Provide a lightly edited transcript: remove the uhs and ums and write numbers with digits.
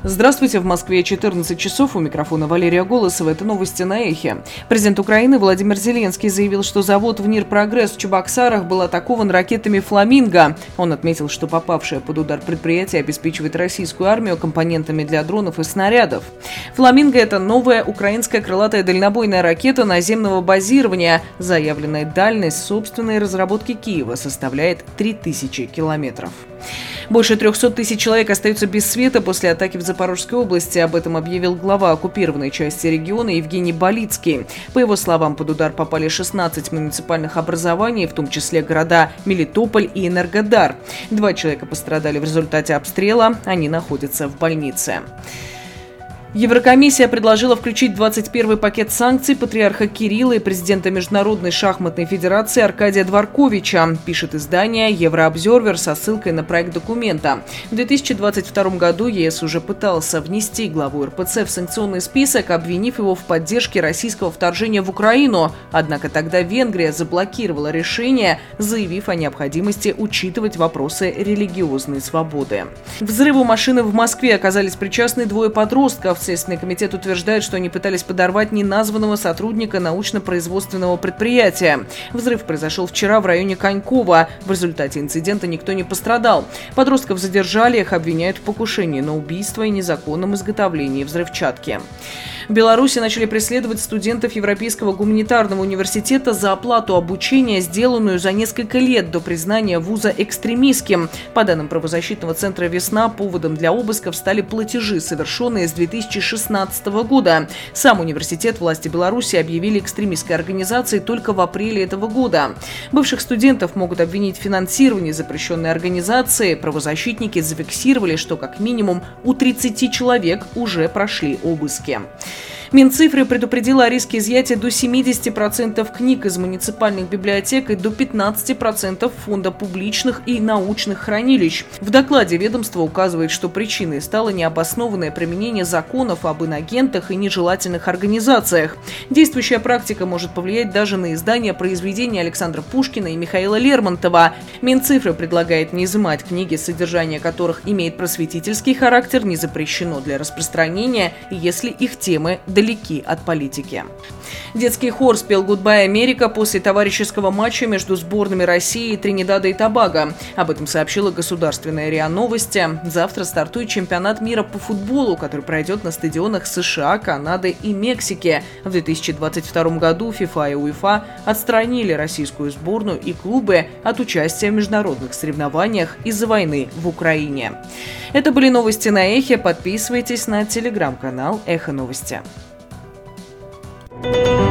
Здравствуйте, в Москве 14 часов, у микрофона Валерия Голосова. Это новости на Эхе. Президент Украины Владимир Зеленский заявил, что завод «ВНИР Прогресс» в Чебоксарах был атакован ракетами «Фламинго». Он отметил, что попавшее под удар предприятие обеспечивает российскую армию компонентами для дронов и снарядов. «Фламинго» — это новая украинская крылатая дальнобойная ракета наземного базирования. Заявленная дальность собственной разработки Киева составляет 3000 километров. Больше 300 тысяч человек остаются без света после атаки в Запорожской области. Об этом объявил глава оккупированной части региона Евгений Болицкий. По его словам, под удар попали 16 муниципальных образований, в том числе города Мелитополь и Энергодар. 2 человека пострадали в результате обстрела, они находятся в больнице. Еврокомиссия предложила включить в 21-й пакет санкций патриарха Кирилла и президента Международной шахматной федерации Аркадия Дворковича, пишет издание «Еврообзервер» со ссылкой на проект документа. В 2022 году ЕС уже пытался внести главу РПЦ в санкционный список, обвинив его в поддержке российского вторжения в Украину. Однако тогда Венгрия заблокировала решение, заявив о необходимости учитывать вопросы религиозной свободы. К взрыву машины в Москве оказались причастны 2 подростков. Следственный комитет утверждает, что они пытались подорвать неназванного сотрудника научно-производственного предприятия. Взрыв произошел вчера в районе Конькова. В результате инцидента никто не пострадал. Подростков задержали, их обвиняют в покушении на убийство и незаконном изготовлении взрывчатки. В Беларуси начали преследовать студентов Европейского гуманитарного университета за оплату обучения, сделанную за несколько лет до признания вуза экстремистским. По данным правозащитного центра «Весна», поводом для обысков стали платежи, совершенные с 2016 года. Сам университет власти Беларуси объявили экстремистской организацией только в апреле этого года. Бывших студентов могут обвинить в финансировании запрещенной организации. Правозащитники зафиксировали, что как минимум у 30 человек уже прошли обыски. Минцифры предупредила о риске изъятия до 70% книг из муниципальных библиотек и до 15% фонда публичных и научных хранилищ. В докладе ведомство указывает, что причиной стало необоснованное применение законов об инагентах и нежелательных организациях. Действующая практика может повлиять даже на издание произведений Александра Пушкина и Михаила Лермонтова. Минцифры предлагает не изымать книги, содержание которых имеет просветительский характер, не запрещено для распространения, если их темы далеки от политики. Детский хор спел «Гудбай, Америка» после товарищеского матча между сборными России и Тринидада и Тобаго. Об этом сообщила государственная РИА Новости. Завтра стартует чемпионат мира по футболу, который пройдет на стадионах США, Канады и Мексики. В 2022 году ФИФА и УЕФА отстранили российскую сборную и клубы от участия в международных соревнованиях из-за войны в Украине. Это были новости на Эхе. Подписывайтесь на телеграм-канал «Эхо Новости».